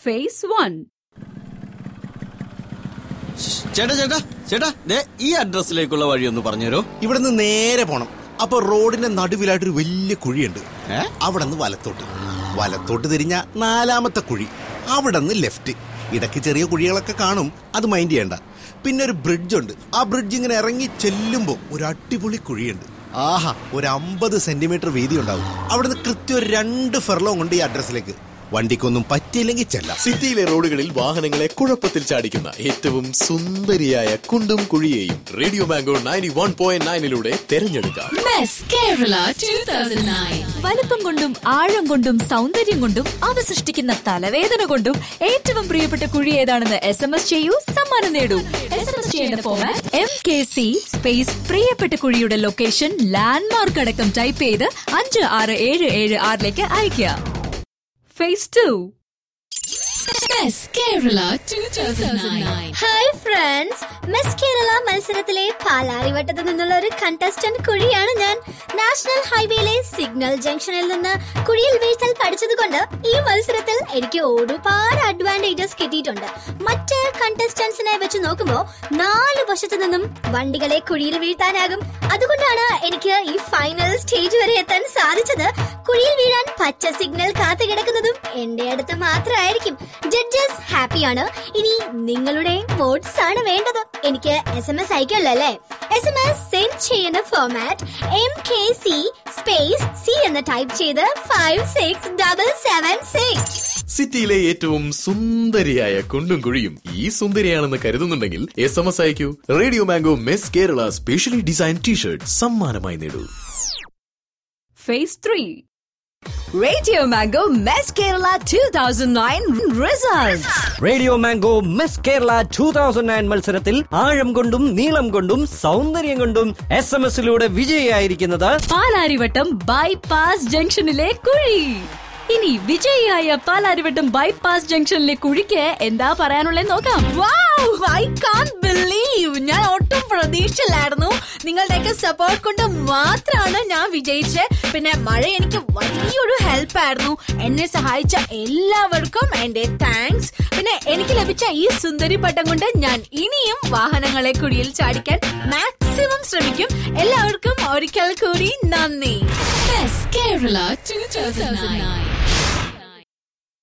Phase 1. ചേട്ടാ ഈ അഡ്രസ്സിലേക്കുള്ള വഴി ഒന്ന് പറഞ്ഞുതരോ. ഇവിടെ നിന്ന് നേരെ പോണം. അപ്പൊ റോഡിന്റെ നടുവിലായിട്ടൊരു വലിയ കുഴിയുണ്ട്. അവിടെ നിന്ന് വലത്തോട്ട് തിരിഞ്ഞ 4ാമത്തെ കുഴി, അവിടെ നിന്ന് ലെഫ്റ്റ്. ഇടയ്ക്ക് ചെറിയ കുഴികളൊക്കെ കാണും, അത് മൈൻഡ് ചെയ്യണ്ട. പിന്നെ ഒരു ബ്രിഡ്ജ് ഉണ്ട്. ആ ബ്രിഡ്ജ് ഇങ്ങനെ ഇറങ്ങി ചെല്ലുമ്പോ ഒരു അടിപൊളി കുഴിയുണ്ട്. ആഹാ, ഒരു 50 സെന്റിമീറ്റർ വീതി ഉണ്ടാവും. അവിടുന്ന് കൃത്യം 2 ഫെർലോങ് ഉണ്ട് ഈ അഡ്രസ്സിലേക്ക്. വണ്ടിക്കൊന്നും പറ്റിയില്ലെങ്കിൽ ചെല്ലാം. സിറ്റിയിലെ റോഡുകളിൽ വാഹനങ്ങളെ കുഴപ്പത്തിൽ ചാടിക്കുന്ന ഏറ്റവും സുന്ദരിയായ കുണ്ടും കുഴിയെയും റേഡിയോ മാംഗോ 91.9 തെരഞ്ഞെടുക്കാം. വലുപ്പം കൊണ്ടും ആഴം കൊണ്ടും സൗന്ദര്യം കൊണ്ടും അവ സൃഷ്ടിക്കുന്ന തലവേദന കൊണ്ടും ഏറ്റവും പ്രിയപ്പെട്ട കുഴി ഏതാണെന്ന് SMS ചെയ്യൂ, സമ്മാനം നേടൂ. SMS ചെയ്യേണ്ട ഫോർമാറ്റ് MKC സ്പേസ് പ്രിയപ്പെട്ട കുഴിയുടെ ലൊക്കേഷൻ, ലാൻഡ്മാർക്ക് അടക്കം ടൈപ്പ് ചെയ്ത് 56776 അയക്കുക. Phase 2. Miss Kerala 2009. Hi friends, miss Kerala മത്സരത്തിലെ പാലാരിവട്ടത്ത് നിന്നുള്ള ഒരു കണ്ടസ്റ്റന്റ് കുഴിയാണ് ഞാൻ. നാഷണൽ ഹൈവേയിലെ സിഗ്നൽ ജംഗ്ഷനിൽ നിന്ന് കുഴിയിൽ വീഴ്ത്തൽ പഠിച്ചതുകൊണ്ട് ഈ മത്സരത്തിൽ എനിക്ക് ഒരുപാട് അഡ്വാൻറ്റേജസ് കിട്ടിയിട്ടുണ്ട്. മറ്റ് കണ്ടസ്റ്റന്റ്സിനെ വെച്ച് നോക്കുമ്പോൾ 4 വശത്തു നിന്നും വണ്ടികളെ കുഴിയിൽ വീഴ്ത്താനാകും. അതുകൊണ്ടാണ് എനിക്ക് ഈ ഫൈനൽ സ്റ്റേജ് വരെ എത്താൻ സാധിച്ചത്. കുഴിയിൽ വീഴാൻ പച്ച സിഗ്നൽ കാത്തു കിടക്കുന്നതും എന്റെ അടുത്ത് മാത്രമായിരിക്കും. ജഡ്ജസ് ഹാപ്പിയാണ്. ഇനി നിങ്ങളുടെ വോട്ട്സ് ആണ് വേണ്ടത്. എനിക്ക് SMS അയക്കുമല്ലോ അല്ലേ? SMS സെൻഡ് ചെയ്യുന്ന ഫോർമാറ്റ് MKC സ്പേസ് C എന്ന് ടൈപ്പ് ചെയ്ത് 56776. സിറ്റിയിലെ ഏറ്റവും സുന്ദരിയായ കുണ്ടും കുഴിയും ഈ സുന്ദരിയാണെന്ന് കരുതുന്നുണ്ടെങ്കിൽ SMS അയക്കൂ. Radio mango miss Kerala specially design t shirt സമ്മാനമായി നേടൂ. Phase 3. Radio Mango Miss Kerala 2009 results. Radio Mango Miss Kerala 2009 മത്സരത്തിൽ ആഴം കൊണ്ടും നീളം കൊണ്ടും സൗന്ദര്യം കൊണ്ടും SMS-ലൂടെ വിജയിയായിരിക്കുന്നത് പാലാരിവട്ടം ബൈപാസ് ജംഗ്ഷനിലെ കുഴി. ഇനി വിജയിയായ പാലാരിവട്ടം ബൈപാസ് ജംഗ്ഷനിലെ കുഴിക്ക് എന്താ പറയാനുള്ളത് നോക്കാം. I can't believe, ഞാൻ ഒട്ടും പ്രതീക്ഷയിലായിരുന്നു. നിങ്ങളുടെയൊക്കെ സപ്പോർട്ട് കൊണ്ട് മാത്രമാണ് ഞാൻ വിജയിച്ചത്. പിന്നെ മഴ എനിക്ക് വലിയൊരു ഹെൽപ്പ് ആയിരുന്നു. എന്നെ സഹായിച്ച എല്ലാവർക്കും എന്റെ താങ്ക്സ്. പിന്നെ എനിക്ക് ലഭിച്ച ഈ സുന്ദരി പട്ടം കൊണ്ട് ഞാൻ ഇനിയും വാഹനങ്ങളെ കുഴിയിൽ ചാടിക്കാൻ മാക്സിമം ശ്രമിക്കും. എല്ലാവർക്കും ഒരിക്കൽ കൂടി നന്ദി. Miss Kerala 2009.